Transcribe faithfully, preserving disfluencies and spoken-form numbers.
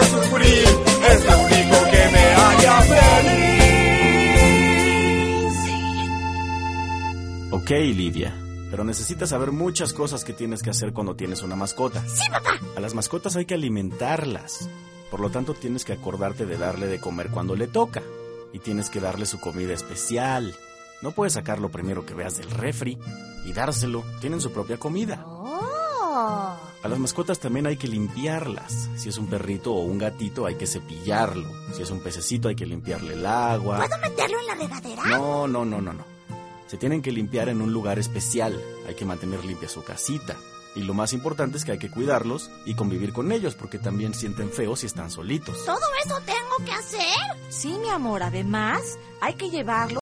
sufrir, es lo único que me haría feliz. Ok, Lidia, pero necesitas saber muchas cosas que tienes que hacer cuando tienes una mascota. Sí, papá. A las mascotas hay que alimentarlas. Por lo tanto, tienes que acordarte de darle de comer cuando le toca. Y tienes que darle su comida especial. No puedes sacar lo primero que veas del refri y dárselo. Tienen su propia comida. Oh. A las mascotas también hay que limpiarlas. Si es un perrito o un gatito, hay que cepillarlo. Si es un pececito, hay que limpiarle el agua. ¿Puedo meterlo en la regadera? No, no, no, no, no. Se tienen que limpiar en un lugar especial. Hay que mantener limpia su casita. Y lo más importante es que hay que cuidarlos y convivir con ellos, porque también sienten feo si están solitos. ¿Todo eso tengo que hacer? Sí, mi amor, además hay que llevarlo